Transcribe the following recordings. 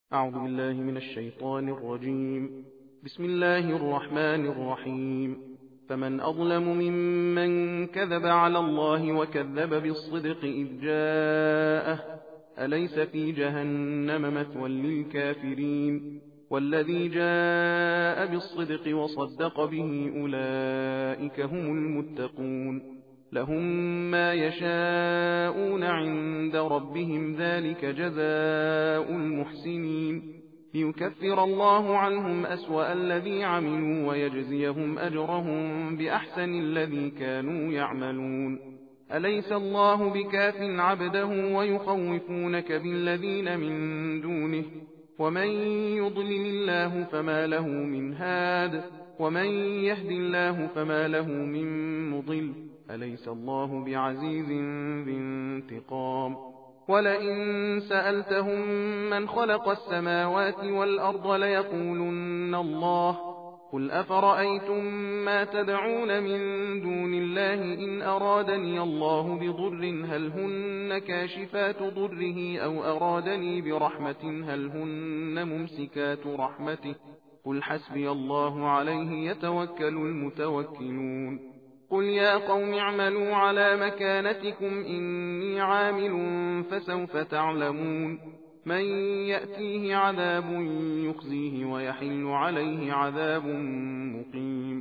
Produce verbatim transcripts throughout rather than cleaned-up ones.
أعوذ بالله من الشيطان الرجيم. بسم الله الرحمن الرحيم. فمن أظلم ممن كذب على الله وكذب بالصدق إذ جاءه أليس في جهنم مثوى للكافرين والذي جاء بالصدق وصدق به أولئك هم المتقون لهم ما يشاءون عند ربهم ذلك جزاء المحسنين ليكفر الله عنهم أسوأ الذي عملوا ويجزيهم أجرهم بأحسن الذي كانوا يعملون أليس الله بكاف عبده ويخوفونك بالذين من دونه ومن يضلل الله فما له من هاد ومن يهد الله فما له من مضل أليس الله بعزيز ذي انتقام ولئن سألتهم من خلق السماوات والأرض ليقولن الله قل أفرأيتم ما تدعون من دون الله إن أرادني الله بضر هل هن كاشفات ضره أو أرادني برحمة هل هن ممسكات رحمته قل حسبي الله عليه يتوكل المتوكلون قل يا قوم اعملوا على مكانتكم إني عامل فسوف تعلمون من يأتيه عذاب يخزيه ويحل عليه عذاب مقيم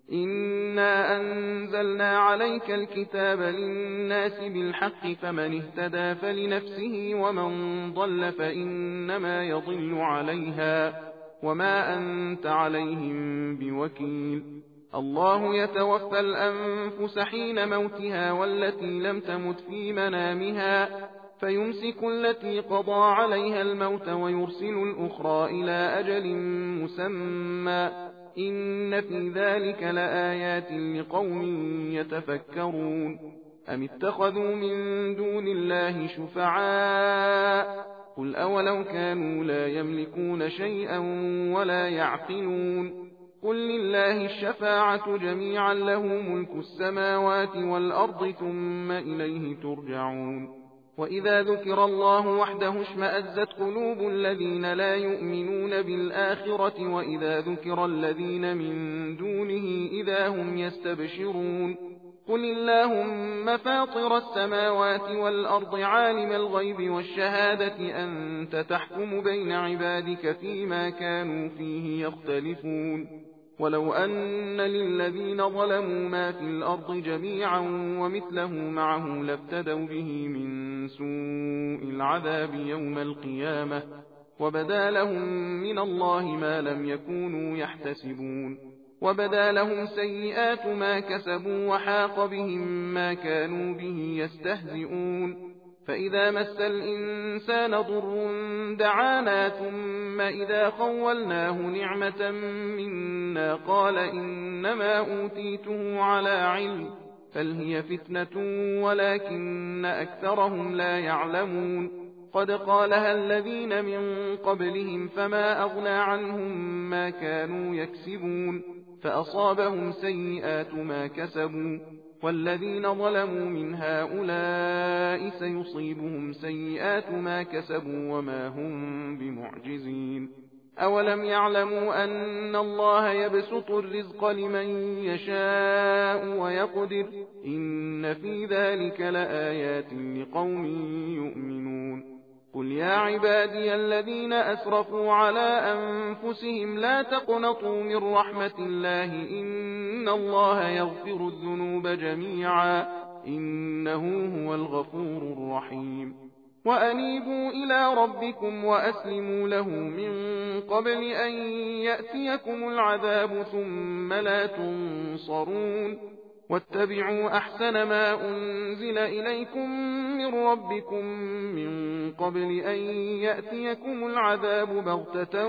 إنا أنزلنا عليك الكتاب للناس بالحق فمن اهتدى فلنفسه ومن ضل فإنما يضل عليها وما أنت عليهم بوكيل الله يتوفى الأنفس حين موتها والتي لم تمت في منامها فيمسك التي قضى عليها الموت ويرسل الأخرى إلى أجل مسمى إن في ذلك لآيات لقوم يتفكرون أم اتخذوا من دون الله شفعاء قل أولو كانوا لا يملكون شيئا ولا يعقلون قل لله الشفاعة جميعا له ملك السماوات والأرض ثم إليه ترجعون وإذا ذكر الله وحده اشمأزت قلوب الذين لا يؤمنون بالآخرة وإذا ذكر الذين من دونه إذا هم يستبشرون قل اللهم فاطر السماوات والأرض عالم الغيب والشهادة أنت تحكم بين عبادك فيما كانوا فيه يختلفون ولو أن للذين ظلموا ما في الأرض جميعا ومثله معه لافتدوا به من سوء العذاب يوم القيامة وبدا لهم من الله ما لم يكونوا يحتسبون وبدا لهم سيئات ما كسبوا وحاق بهم ما كانوا به يستهزئون فإذا مس الإنسان ضر دعانا ثم إذا خولناه نعمة منا قال إنما أوتيته على علم بل هي فتنة ولكن أكثرهم لا يعلمون قد قالها الذين من قبلهم فما أغنى عنهم ما كانوا يكسبون فأصابهم سيئات ما كسبوا والذين ظلموا من هؤلاء سيصيبهم سيئات ما كسبوا وما هم بمعجزين أولم يعلموا أن الله يبسط الرزق لمن يشاء ويقدر إن في ذلك لآيات لقوم يؤمنون قل يا عبادي الذين أسرفوا على أنفسهم لا تقنطوا من رحمة الله إن الله يغفر الذنوب جميعا إنه هو الغفور الرحيم وأنيبوا إلى ربكم وأسلموا له من قبل أن يأتيكم العذاب ثم لا تنصرون واتبعوا أحسن ما أنزل إليكم من ربكم من قبل أن يأتيكم العذاب بغتة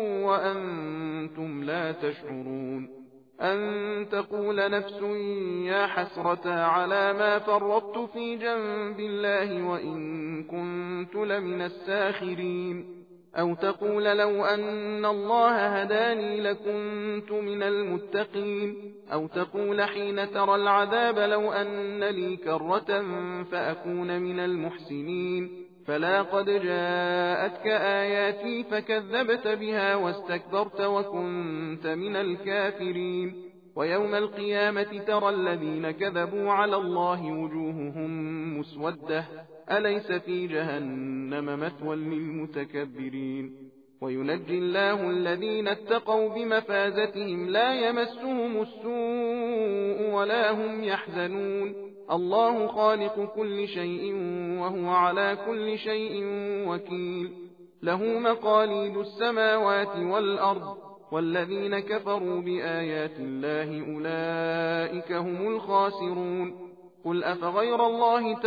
وأنتم لا تشعرون أن تقول نفس يا حسرة على ما فرطت في جنب الله وإن كنت لمن الساخرين أو تقول لو أن الله هداني لكنت من المتقين أو تقول حين ترى العذاب لو أن لي كرة فأكون من المحسنين فلا قد جاءتك آياتي فكذبت بها واستكبرت وكنت من الكافرين ويوم القيامة ترى الذين كذبوا على الله وجوههم مسودة أليس في جهنم مثوى للمتكبرين وينجي الله الذين اتقوا بمفازتهم لا يمسهم السوء ولا هم يحزنون الله خالق كل شيء وهو على كل شيء وكيل له مقاليد السماوات والأرض والذين كفروا بآيات الله أولئك هم الخاسرون قل أفغير الله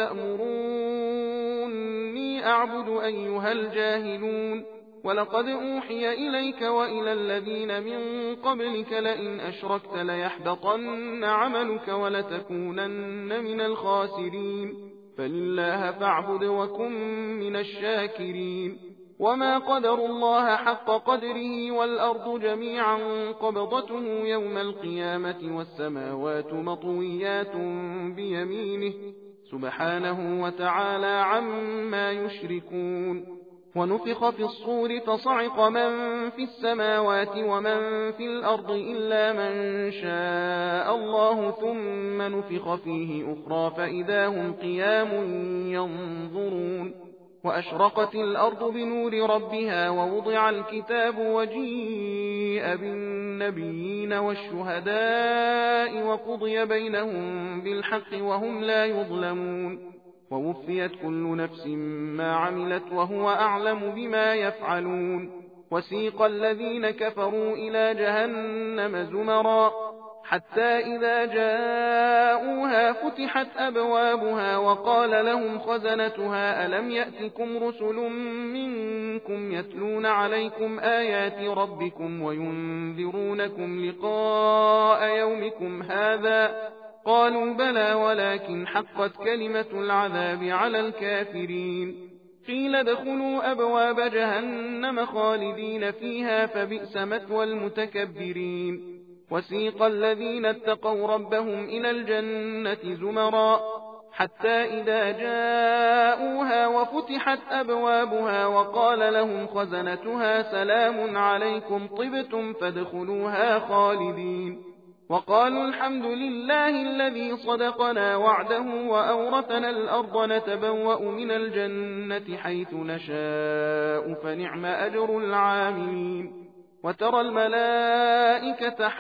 تأمروني أعبد أيها الجاهلون ولقد أوحي إليك وإلى الذين من قبلك لئن أشركت ليحبطن عملك ولتكونن من الخاسرين فلله فاعبد وكن من الشاكرين وما قدروا الله حق قدره والأرض جميعا قبضته يوم القيامة والسماوات مطويات بيمينه سبحانه وتعالى عما يشركون ونفخ في الصور فصعق من في السماوات ومن في الأرض إلا من شاء الله ثم نفخ فيه أخرى فإذا هم قيام ينظرون وأشرقت الأرض بنور ربها ووضع الكتاب وجيء بالنبيين والشهداء وقضي بينهم بالحق وهم لا يظلمون ووفيت كل نفس ما عملت وهو أعلم بما يفعلون وسيق الذين كفروا إلى جهنم زمرا حتى إذا جاءوها فتحت أبوابها وقال لهم خزنتها ألم يأتكم رسل منكم يتلون عليكم آيات ربكم وينذرونكم لقاء يومكم هذا قالوا بلى ولكن حقت كلمة العذاب على الكافرين قيل ادخلوا أبواب جهنم خالدين فيها فبئس مثوى المتكبرين وسيق الذين اتقوا ربهم إلى الجنة زمرا حتى إذا جاءوها وفتحت أبوابها وقال لهم خزنتها سلام عليكم طبتم فادخلوها خالدين وقالوا الحمد لله الذي صدقنا وعده وأورثنا الأرض نتبوأ من الجنة حيث نشاء فنعم أجر العاملين وترى الملائكة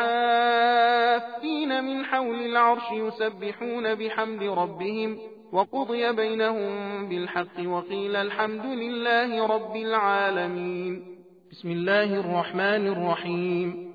حافين من حول العرش يسبحون بحمد ربهم وقضي بينهم بالحق وقيل الحمد لله رب العالمين بسم الله الرحمن الرحيم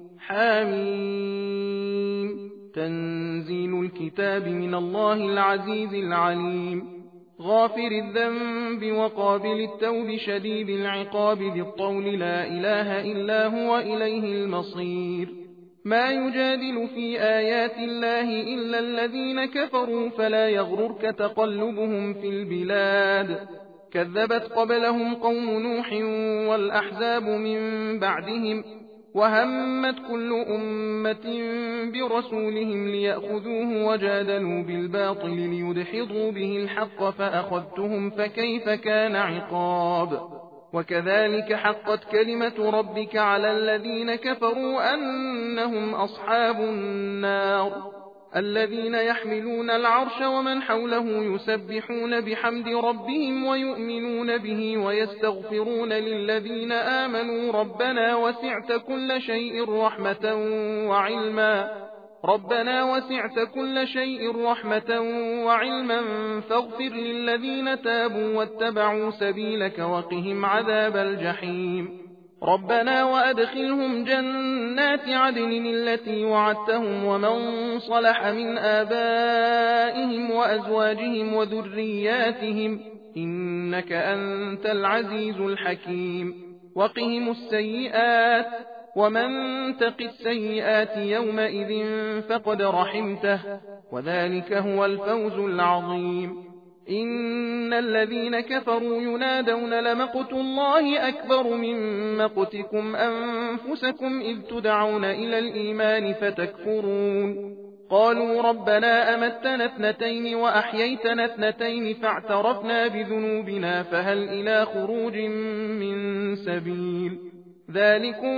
حاميم تنزيل الكتاب من الله العزيز العليم غافر الذنب وقابل التوب شديد العقاب ذي الطول لا إله إلا هو إليه المصير ما يجادل في آيات الله إلا الذين كفروا فلا يغررك تقلبهم في البلاد كذبت قبلهم قوم نوح والأحزاب من بعدهم وهمت كل أمة برسولهم ليأخذوه وجادلوا بالباطل ليدحضوا به الحق فأخذتهم فكيف كان عقاب وكذلك حقت كلمة ربك على الذين كفروا أنهم أصحاب النار الذين يحملون العرش ومن حوله يسبحون بحمد ربهم ويؤمنون به ويستغفرون للذين آمنوا ربنا وسعت كل شيء رحمة وعلما ربنا وسعت كل شيء رحمة وعلما فاغفر للذين تابوا واتبعوا سبيلك وقهم عذاب الجحيم ربنا وأدخلهم جنات عدن التي وعدتهم ومن صلح من آبائهم وأزواجهم وذرياتهم إنك أنت العزيز الحكيم وقهم السيئات ومن تق السيئات يومئذ فقد رحمته وذلك هو الفوز العظيم إن الذين كفروا ينادون لمقت الله أكبر من مقتكم أنفسكم إذ تدعون إلى الإيمان فتكفرون قالوا ربنا أمتنا اثنتين وأحييتنا اثنتين فاعترفنا بذنوبنا فهل إلى خروج من سبيل ذلكم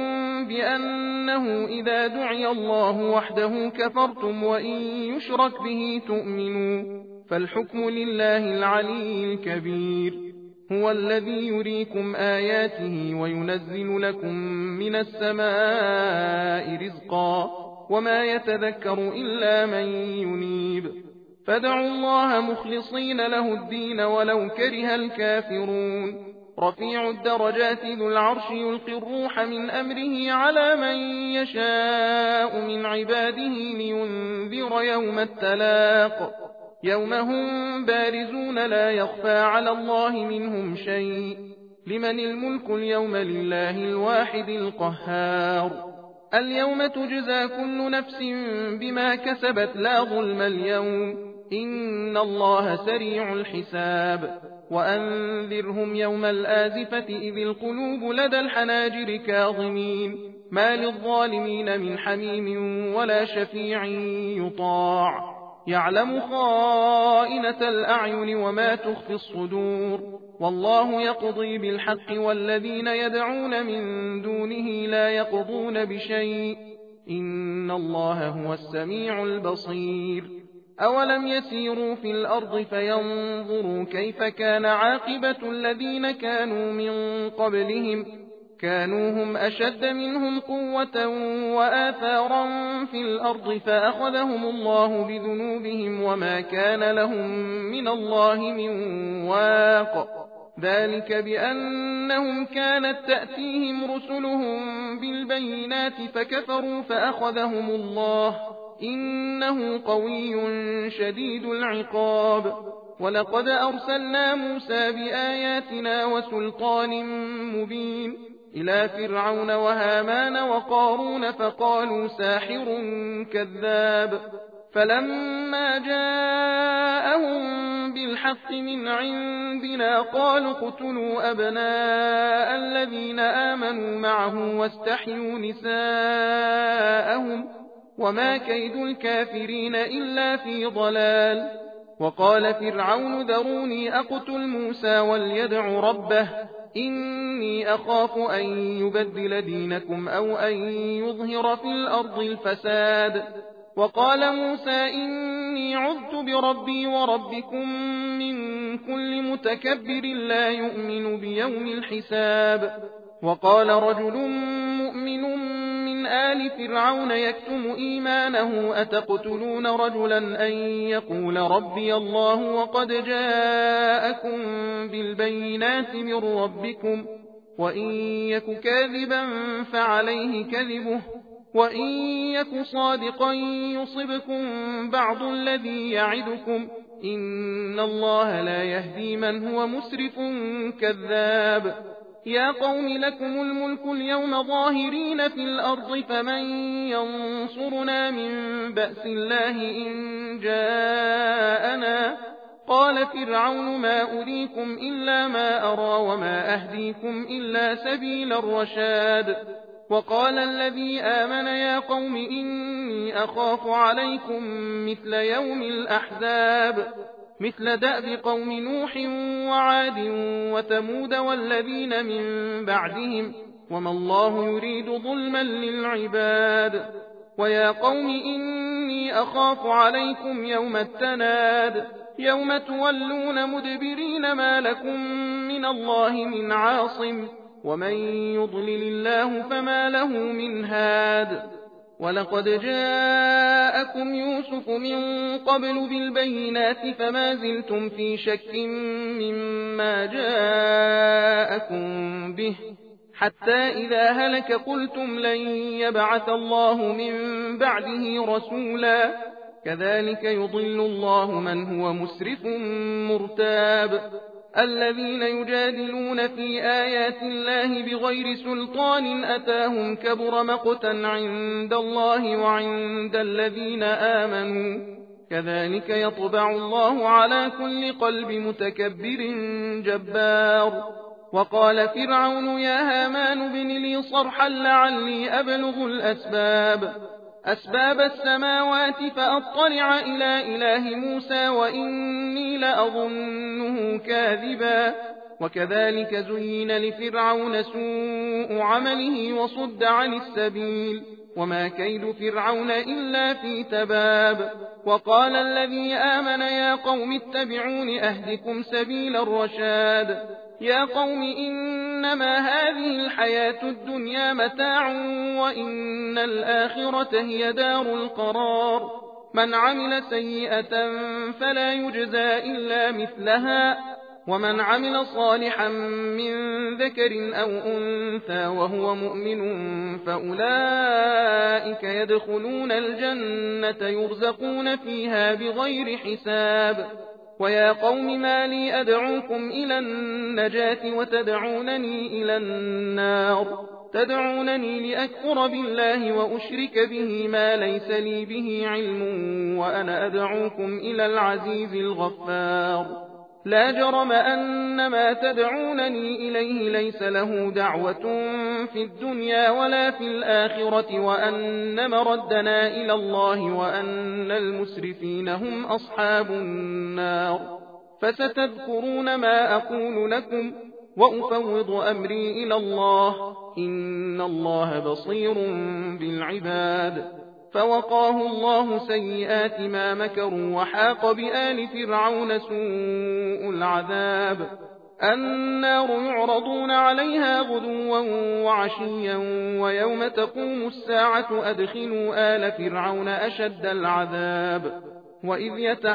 بأنه إذا دعي الله وحده كفرتم وإن يشرك به تؤمنوا فالحكم لله العلي الكبير هو الذي يريكم آياته وينزل لكم من السماء رزقا وما يتذكر إلا من ينيب فادعوا الله مخلصين له الدين ولو كره الكافرون رفيع الدرجات ذو العرش يلقي الروح من أمره على من يشاء من عباده لينذر يوم التلاق يوم هم بارزون لا يخفى على الله منهم شيء لمن الملك اليوم لله الواحد القهار اليوم تجزى كل نفس بما كسبت لا ظلم اليوم إن الله سريع الحساب وأنذرهم يوم الآزفة إذ القلوب لدى الحناجر كاظمين ما للظالمين من حميم ولا شفيع يطاع يعلم خائنة الأعين وما تخفي الصدور والله يقضي بالحق والذين يدعون من دونه لا يقضون بشيء إن الله هو السميع البصير أولم يسيروا في الأرض فينظروا كيف كان عاقبة الذين كانوا من قبلهم كانوا هم أشد منهم قوة وآثارا في الأرض فأخذهم الله بذنوبهم وما كان لهم من الله من واق ذلك بأنهم كانت تأتيهم رسلهم بالبينات فكفروا فأخذهم الله إنه قوي شديد العقاب ولقد أرسلنا موسى بآياتنا وسلطان مبين إلى فرعون وهامان وقارون فقالوا ساحر كذاب فلما جاءهم بالحق من عندنا قالوا اقتلوا أبناء الذين آمنوا معه واستحيوا نساءهم وما كيد الكافرين إلا في ضلال وقال فرعون ذروني أقتل موسى وليدع ربه إني أخاف أن يبدل دينكم أو أن يظهر في الأرض الفساد وقال موسى إني عذت بربي وربكم من كل متكبر لا يؤمن بيوم الحساب وقال رجل مؤمن من آل فرعون يكتم إيمانه أتقتلون رجلا أن يقول ربي الله وقد جاءكم بالبينات من ربكم وإن يك كاذبا فعليه كذبه وإن يك صادقا يصبكم بعض الذي يعدكم إن الله لا يهدي من هو مسرف كذاب يا قوم لكم الملك اليوم ظاهرين في الأرض فمن ينصرنا من بأس الله إن جاءنا قال فرعون ما أريكم إلا ما أرى وما أهديكم إلا سبيل الرشاد وقال الذي آمن يا قوم إني أخاف عليكم مثل يوم الأحزاب مثل دأب قوم نوح وعاد وثمود والذين من بعدهم وما الله يريد ظلما للعباد ويا قوم إني أخاف عليكم يوم التناد يوم تولون مدبرين ما لكم من الله من عاصم ومن يضلل الله فما له من هاد ولقد جاءكم يوسف من قبل بالبينات فما زلتم في شك مما جاءكم به حتى إذا هلك قلتم لن يبعث الله من بعده رسولا كذلك يضل الله من هو مسرف مرتاب الذين يجادلون في آيات الله بغير سلطان أتاهم كبر مقتا عند الله وعند الذين آمنوا كذلك يطبع الله على كل قلب متكبر جبار وقال فرعون يا هامان ابن لي صرحا لعلي أبلغ الأسباب أسباب السماوات فأطلع إلى إله موسى وإني لأظنه كاذبا وكذلك زين لفرعون سوء عمله وصد عن السبيل وما كيد فرعون إلا في تباب وقال الذي آمن يا قوم اتبعون أهدكم سبيل الرشاد يا قوم إنما هذه الحياة الدنيا متاع وإن الآخرة هي دار القرار من عمل سيئة فلا يجزى إلا مثلها ومن عمل صالحا من ذكر أو أنثى وهو مؤمن فأولئك يدخلون الجنة يرزقون فيها بغير حساب ويا قوم ما لي أدعوكم إلى النجاة وتدعونني إلى النار تدعونني لأكفر بالله وأشرك به ما ليس لي به علم وأنا أدعوكم إلى العزيز الغفار لا جرم أن ما تدعونني إليه ليس له دعوة في الدنيا ولا في الآخرة وأن مردنا إلى الله وأن المسرفين هم أصحاب النار فستذكرون ما أقول لكم وأفوض أمري إلى الله إن الله بصير بالعباد فوقاه الله سيئات ما مكروا وحاق بآل فرعون سوء العذاب النار يعرضون عليها غدوا وعشيا ويوم تقوم الساعة أدخلوا آل فرعون أشد العذاب وإذ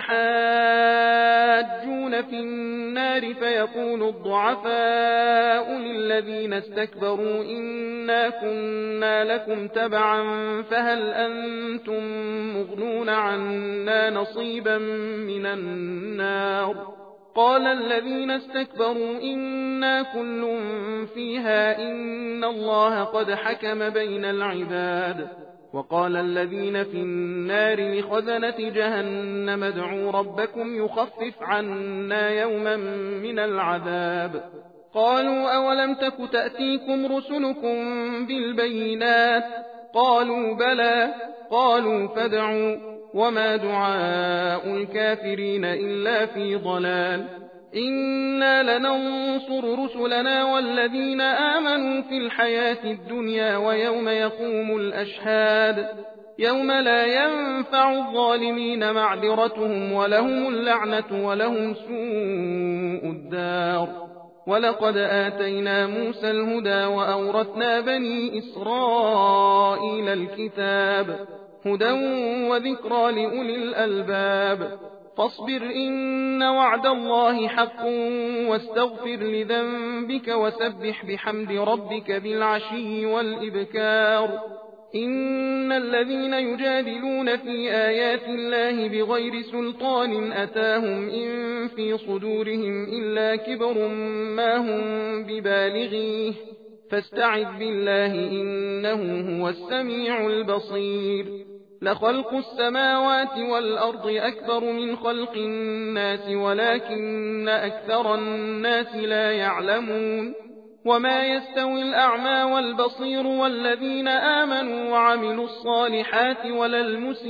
يتحاجون في النار فيقول الضعفاء للذين استكبروا إنا كنا لكم تبعا فهل أنتم مغنون عنا نصيبا من النار قال الذين استكبروا إنا كل فيها إن الله قد حكم بين العباد وقال الذين في النار لخزنة جهنم ادعوا ربكم يخفف عنا يوما من العذاب قالوا أولم تك تأتيكم رسلكم بالبينات قالوا بلى قالوا فادعوا وما دعاء الكافرين إلا في ضلال إنا لننصر رسلنا والذين آمنوا في الحياة الدنيا ويوم يقوم الأشهاد يوم لا ينفع الظالمين معذرتهم ولهم اللعنة ولهم سوء الدار ولقد آتينا موسى الهدى وأورثنا بني إسرائيل الكتاب هدى وذكرى لأولي الألباب فاصبر إن وعد الله حق واستغفر لذنبك وسبح بحمد ربك بالعشي والإبكار إن الذين يجادلون في آيات الله بغير سلطان أتاهم إن في صدورهم إلا كبر ما هم ببالغيه فاستعذ بالله إنه هو السميع البصير لخلق السماوات والأرض أكبر من خلق الناس ولكن أكثر الناس لا يعلمون وما يستوي الأعمى والبصير والذين آمنوا وعملوا الصالحات ولا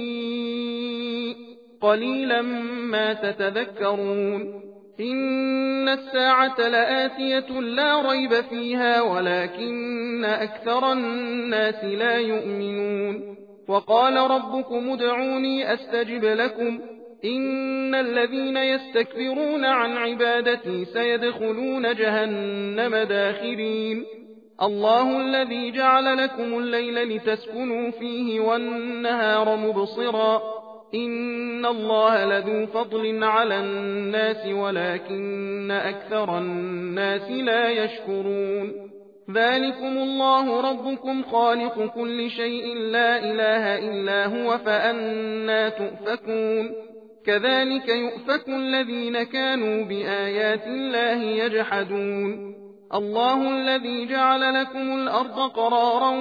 المسيء قليلا ما تتذكرون إن الساعة لآتية لا ريب فيها ولكن أكثر الناس لا يؤمنون وقال ربكم ادعوني أستجب لكم إن الذين يستكبرون عن عبادتي سيدخلون جهنم داخرين الله الذي جعل لكم الليل لتسكنوا فيه والنهار مبصرا إن الله لذو فضل على الناس ولكن أكثر الناس لا يشكرون ذلكم الله ربكم خالق كل شيء لا إله إلا هو فأنا تؤفكون كذلك يؤفك الذين كانوا بآيات الله يجحدون الله الذي جعل لكم الأرض قرارا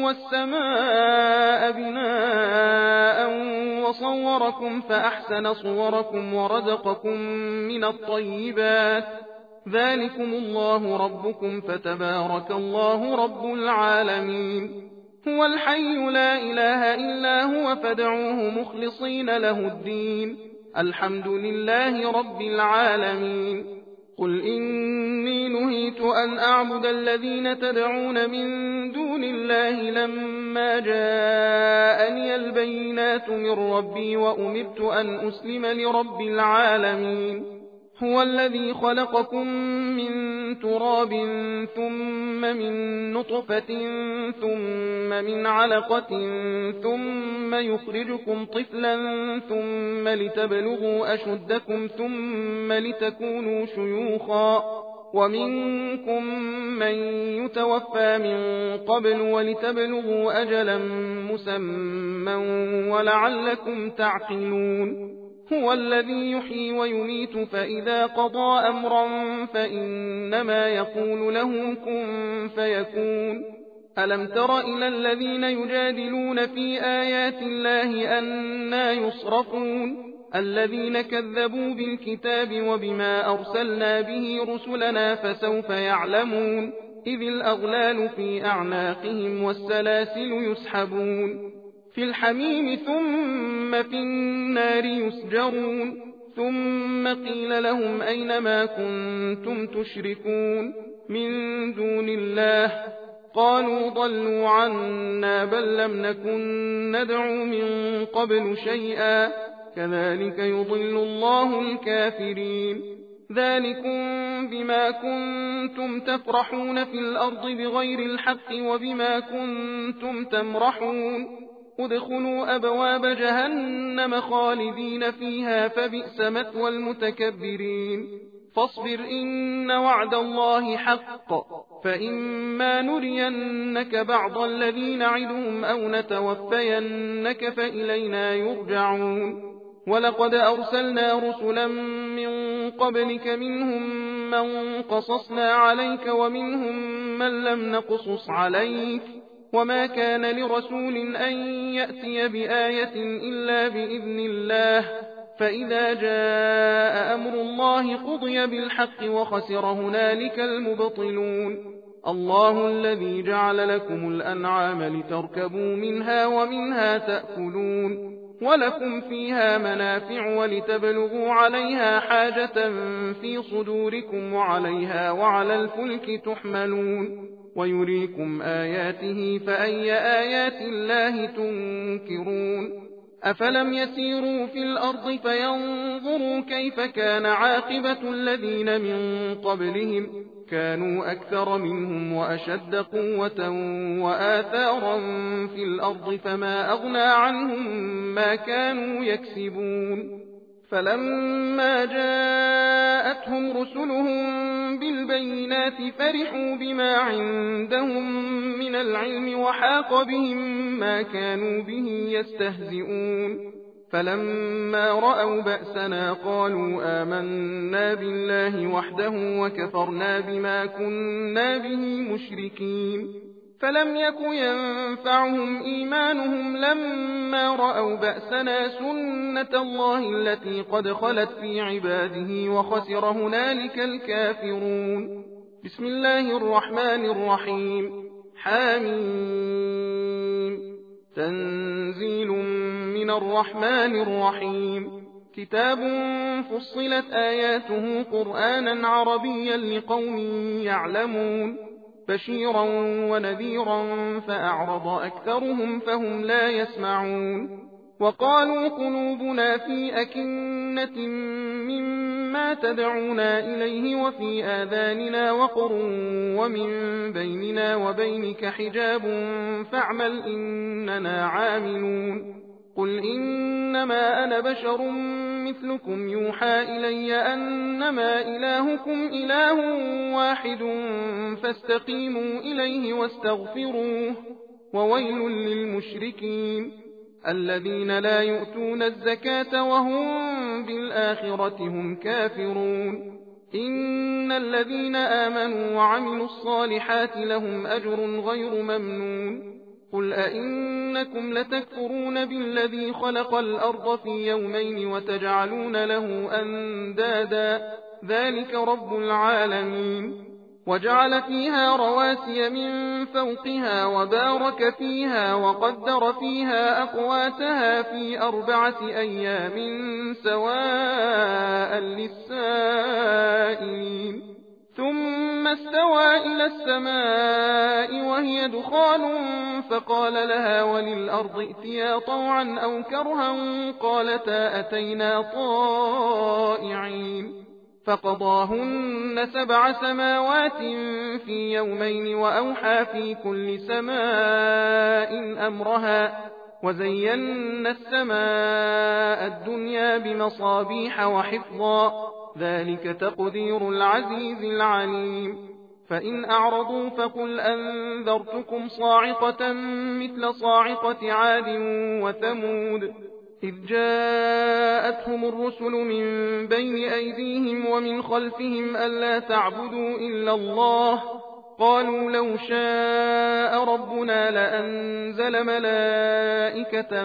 والسماء بناء وصوركم فأحسن صوركم ورزقكم من الطيبات ذلكم الله ربكم فتبارك الله رب العالمين هو الحي لا إله إلا هو فادعوه مخلصين له الدين الحمد لله رب العالمين قل إني نهيت أن أعبد الذين تدعون من دون الله لما جاءني البينات من ربي وأمرت أن أسلم لرب العالمين هو الذي خلقكم من تراب ثم من نطفة ثم من علقة ثم يخرجكم طفلا ثم لتبلغوا أشدكم ثم لتكونوا شيوخا ومنكم من يتوفى من قبل ولتبلغوا أجلا مسمى ولعلكم تعقلون هو الذي يحيي ويميت فإذا قضى أمرا فإنما يقول له كن فيكون ألم تر إلى الذين يجادلون في آيات الله أنى يصرفون الذين كذبوا بالكتاب وبما أرسلنا به رسلنا فسوف يعلمون إذ الأغلال في أعناقهم والسلاسل يسحبون في الحميم ثم في النار يسجرون ثم قيل لهم أين ما كنتم تشركون من دون الله قالوا ضلوا عنا بل لم نكن ندعو من قبل شيئا كذلك يضل الله الكافرين ذلكم بما كنتم تفرحون في الأرض بغير الحق وبما كنتم تمرحون ادخلوا أبواب جهنم خالدين فيها فبئس مثوى المتكبرين فاصبر إن وعد الله حق فإما نرينك بعض الذي نعدهم أو نتوفينك فإلينا يرجعون ولقد أرسلنا رسلا من قبلك منهم من قصصنا عليك ومنهم من لم نقصص عليك وما كان لرسول أن يأتي بآية إلا بإذن الله فإذا جاء أمر الله قضي بالحق وخسر هنالك المبطلون الله الذي جعل لكم الأنعام لتركبوا منها ومنها تأكلون ولكم فيها منافع ولتبلغوا عليها حاجة في صدوركم وعليها وعلى الفلك تحملون ويريكم آياته فأي آيات الله تنكرون أفلم يسيروا في الأرض فينظروا كيف كان عاقبة الذين من قبلهم كانوا أكثر منهم وأشد قوة وآثارا في الأرض فما أغنى عنهم ما كانوا يكسبون فلما جاءتهم رسلهم بالبينات فرحوا بما عندهم من العلم وحاق بهم ما كانوا به يستهزئون فلما رأوا بأسنا قالوا آمنا بالله وحده وكفرنا بما كنا به مشركين فلم يك ينفعهم إيمانهم لما رأوا بأسنا سنة الله التي قد خلت في عباده وخسر هنالك الكافرون بسم الله الرحمن الرحيم حامين تنزيل من الرحمن الرحيم كتاب فصلت آياته قرآنا عربيا لقوم يعلمون بشيرا ونذيرا فأعرض أكثرهم فهم لا يسمعون وقالوا قلوبنا في أكنة مما تدعونا إليه وفي آذاننا وقر ومن بيننا وبينك حجاب فاعمل إننا عاملون قل إنما أنا بشر مثلكم يوحى إلي أنما إلهكم إله واحد فاستقيموا إليه واستغفروه وويل للمشركين الذين لا يؤتون الزكاة وهم بالآخرة هم كافرون إن الذين آمنوا وعملوا الصالحات لهم أجر غير ممنون قل أئنكم لتكفرون بالذي خلق الأرض في يومين وتجعلون له أندادا ذلك رب العالمين وجعل فيها رواسي من فوقها وبارك فيها وقدر فيها أقواتها في أربعة أيام سواء للسائلين ثم استوى إلى السماء وهي دخان فقال لها وللأرض ائتيا طوعا أو كرها قالتا أتينا طائعين فقضاهن سبع سماوات في يومين وأوحى في كل سماء أمرها وزينا السماء الدنيا بمصابيح وحفظا ذلك تقدير العزيز العليم فإن أعرضوا فقل أنذرتكم صاعقة مثل صاعقة عاد وثمود إذ جاءتهم الرسل من بين أيديهم ومن خلفهم ألا تعبدوا إلا الله قالوا لو شاء ربنا لأنزل ملائكة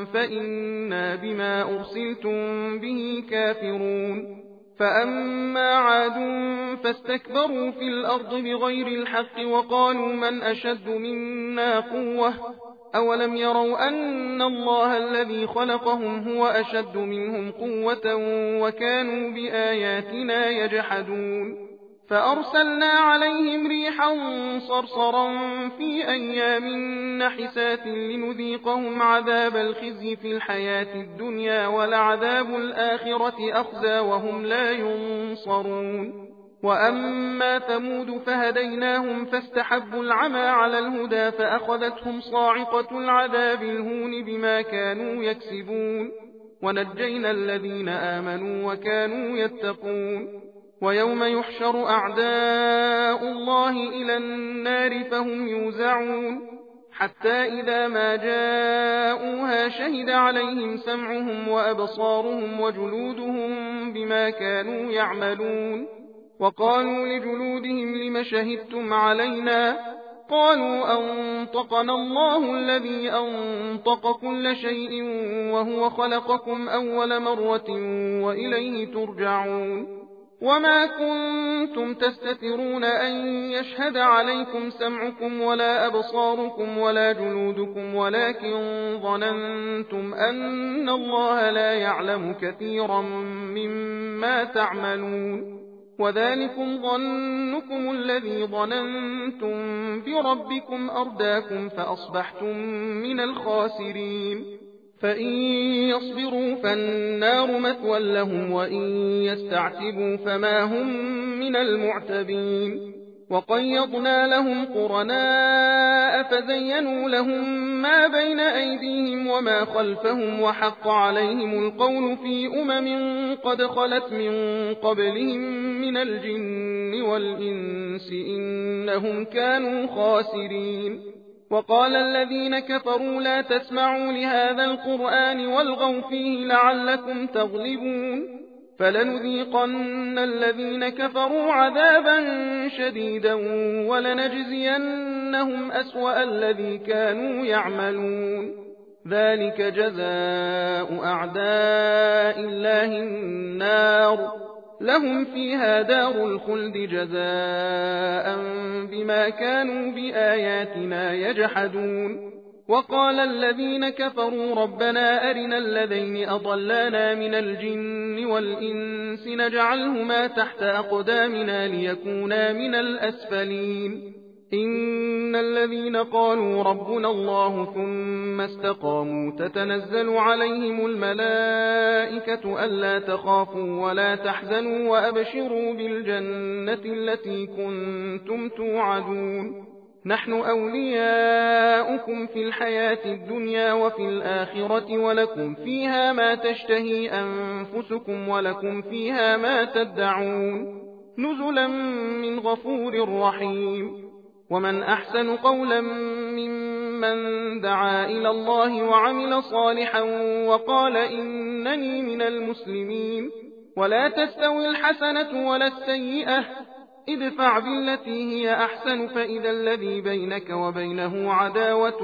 فإنا بما أرسلتم به كافرون فأما عاد فاستكبروا في الأرض بغير الحق وقالوا من أشد منا قوة أولم يروا أن الله الذي خلقهم هو أشد منهم قوة وكانوا بآياتنا يجحدون فأرسلنا عليهم ريحا صرصرا في أيام نحسات لنذيقهم عذاب الخزي في الحياة الدنيا ولعذاب الآخرة أخزى وهم لا ينصرون وأما ثمود فهديناهم فاستحبوا العمى على الهدى فأخذتهم صاعقة العذاب الهون بما كانوا يكسبون ونجينا الذين آمنوا وكانوا يتقون ويوم يحشر أعداء الله إلى النار فهم يوزعون حتى إذا ما جاءوها شهد عليهم سمعهم وأبصارهم وجلودهم بما كانوا يعملون وقالوا لجلودهم لم شهدتم علينا قالوا أنطقنا الله الذي أنطق كل شيء وهو خلقكم أول مرة وإليه ترجعون وما كنتم تستترون أن يشهد عليكم سمعكم ولا أبصاركم ولا جلودكم ولكن ظننتم أن الله لا يعلم كثيرا مما تعملون وذلكم ظنكم الذي ظننتم بربكم أرداكم فأصبحتم من الخاسرين فإن يصبروا فالنار مثوى لهم وإن يستعتبوا فما هم من المعتبين وقيضنا لهم قرناء فزينوا لهم ما بين أيديهم وما خلفهم وحق عليهم القول في أمم قد خلت من قبلهم من الجن والإنس إنهم كانوا خاسرين وقال الذين كفروا لا تسمعوا لهذا القرآن والغوا فيه لعلكم تغلبون فلنذيقن الذين كفروا عذابا شديدا ولنجزينهم أسوأ الذي كانوا يعملون ذلك جزاء أعداء الله النار لهم فيها دار الخلد جزاء بما كانوا بآياتنا يجحدون وقال الذين كفروا ربنا أرنا الذين أضلانا من الجن والإنس نجعلهما تحت أقدامنا ليكونا من الأسفلين إن الذين قالوا ربنا الله ثم استقاموا تتنزل عليهم الملائكة ألا تخافوا ولا تحزنوا وأبشروا بالجنة التي كنتم توعدون نحن أولياؤكم في الحياة الدنيا وفي الآخرة ولكم فيها ما تشتهي أنفسكم ولكم فيها ما تدعون نزلا من غفور رحيم ومن أحسن قولا ممن دعا إلى الله وعمل صالحا وقال إنني من المسلمين ولا تستوي الحسنة ولا السيئة ادفع بالتي هي أحسن فإذا الذي بينك وبينه عداوة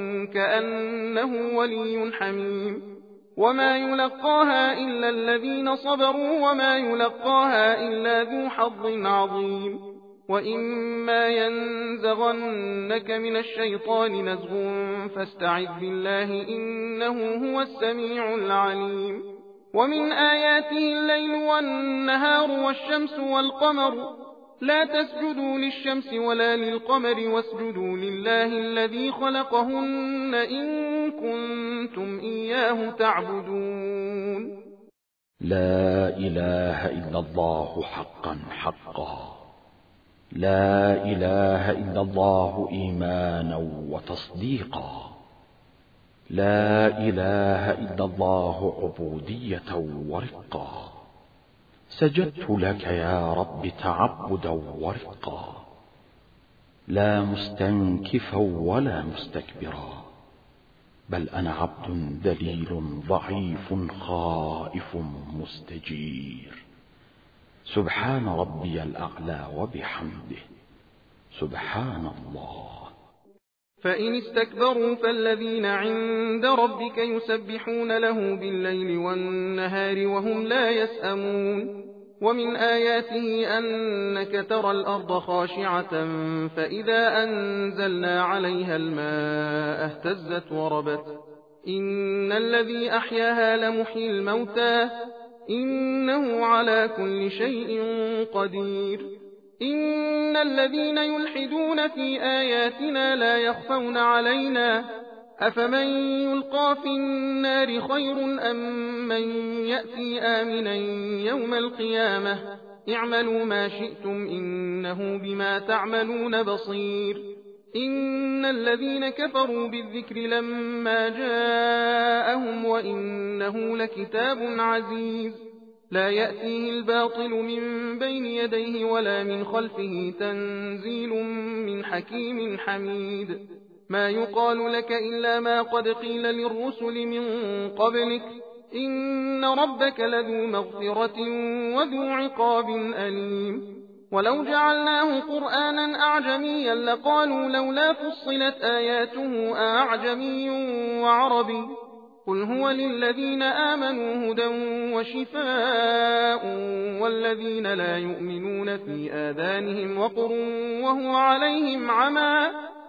كأنه ولي حميم وما يلقاها إلا الذين صبروا وما يلقاها إلا ذو حظ عظيم وإما ينزغنك من الشيطان نزغ فاستعذ بالله إنه هو السميع العليم ومن آياته الليل والنهار والشمس والقمر لا تسجدوا للشمس ولا للقمر واسجدوا لله الذي خلقهن إن كنتم إياه تعبدون. لا إله إلا الله حقا حقا، لا إله إلا الله إيمانا وتصديقا، لا إله إلا الله عبودية ورقا. سجدت لك يا رب تعبدا ورقا، لا مستنكفا ولا مستكبرا، بل أنا عبد ذليل ضعيف خائف مستجير. سبحان ربي الأعلى وبحمده، سبحان الله. فإن استكبروا فالذين عند ربك يسبحون له بالليل والنهار وهم لا يسأمون. ومن آياته أنك ترى الأرض خاشعة فإذا أنزلنا عليها الماء اهتزت وربت. إن الذي أحياها لمحيي الموتى إنه على كل شيء قدير. إن الذين يلحدون في آياتنا لا يخفون علينا أفمن يلقى في النار خير أم من يأتي آمنا يوم القيامة اعملوا ما شئتم إنه بما تعملون بصير. إن الذين كفروا بالذكر لما جاءهم وإنه لكتاب عزيز لا يأتيه الباطل من بين يديه ولا من خلفه تنزيل من حكيم حميد. ما يقال لك إلا ما قد قيل للرسل من قبلك إن ربك لذو مغفرة وذو عقاب أليم. ولو جعلناه قرآنا أعجميا لقالوا لولا فصلت آياته أعجمي وعربي قل هو للذين آمنوا هدى وشفاء والذين لا يؤمنون في آذانهم وقر وهو عليهم عمى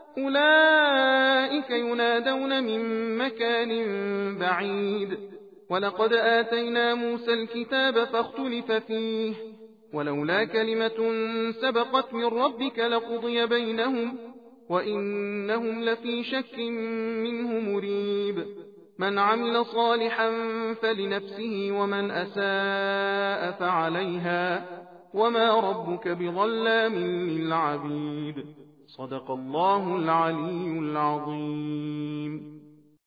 أولئك ينادون من مكان بعيد. ولقد آتينا موسى الكتاب فاختلف فيه ولولا كلمة سبقت من ربك لقضي بينهم وإنهم لفي شك منه مريب. من عمل صالحا فلنفسه ومن أساء فعليها وما ربك بظلام للعبيد. صدق الله العلي العظيم.